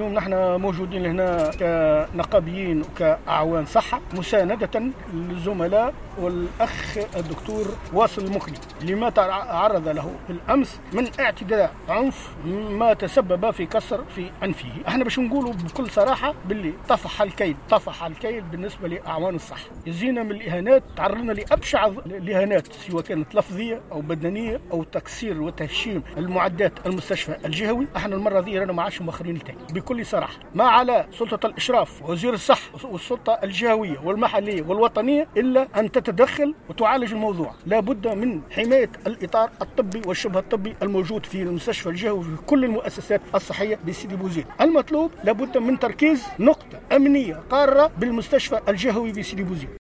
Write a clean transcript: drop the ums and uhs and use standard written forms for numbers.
نحن موجودين هنا كنقابيين وكأعوان صحة مساندة للزملاء والأخ الدكتور واصل المخلي لما تعرض له بالأمس من اعتداء عنف ما تسبب في كسر في أنفه. احنا باش نقولوا بكل صراحة باللي طفح الكيل بالنسبة لأعوان الصحة. يزينا من الإهانات، تعرضنا لأبشع الإهانات سواء كانت لفظية أو بدنية أو تكسير وتهشيم المعدات المستشفى الجهوي. احنا المرة دي رانا ما عادش مؤخرين تاني بكل صراحة. ما على سلطة الإشراف ووزير الصحة والسلطة الجهوية والمحلية والوطنية إلا أن تتدخل وتعالج الموضوع. لا بد من حماية الإطار الطبي والشبه الطبي الموجود في المستشفى الجهوي في كل المؤسسات الصحية بسيدي بوزيد. المطلوب لابد من تركيز نقطة أمنية قارة بالمستشفى الجهوي بسيدي بوزيد.